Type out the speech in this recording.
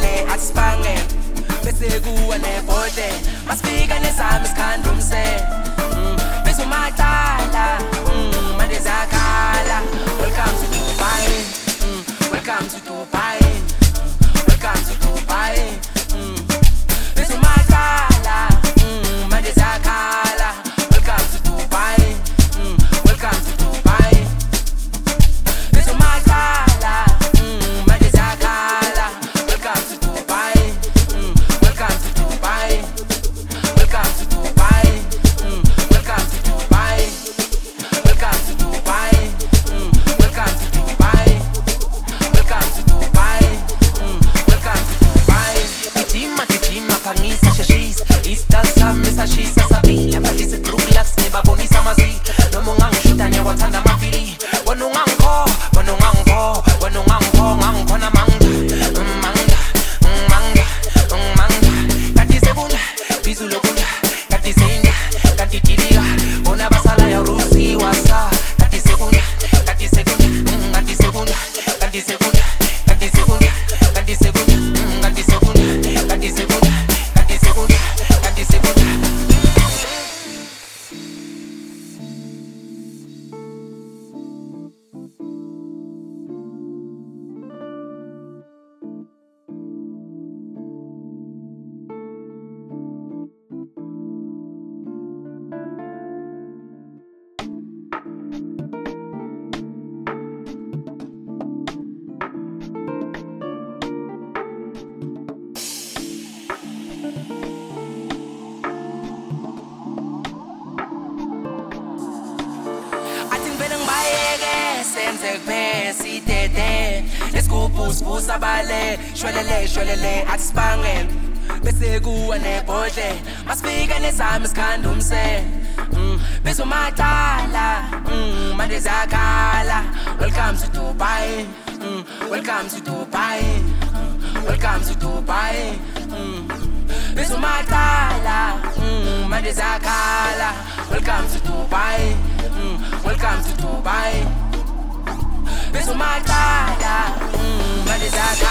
le asibange bese kuwa nebhodle masifika nesami isikhandla umse bese umatala manje zakhala welcome to Dubai welcome to Dubai welcome to Dubai bese umatala manje zakhala welcome to Dubai welcome to Dubai bese umatala manje zakhala welcome to Dubai welcome to Dubai welcome to Dubai welcome to Dubai welcome to Dubai welcome to Dubai welcome to Dubai welcome to Dubai Kitima pangisa shashis istasa mesashisa sabila balise truglax nebabonisa mazi noma ungangishuta nyawathanda mafili wena ungangipho ngangikhona manga kati sebunda bizu lokunda kati senda kati tilika bona basala ya rusi wasa kati sekunda kati sekunda kati sekunda kati sekunda kati sekunda kati sekunda kati sekunda kati sekunda kati sekunda kati sekunda Sabale, shwelele, asibange bese kuwa nebhodle masifika nesami isikhandla umse bese umatala manje zakhala welcome to Dubai welcome to Dubai welcome to Dubai bese umatala manje zakhala welcome to Dubai welcome to Dubai bese umatala manje zakhala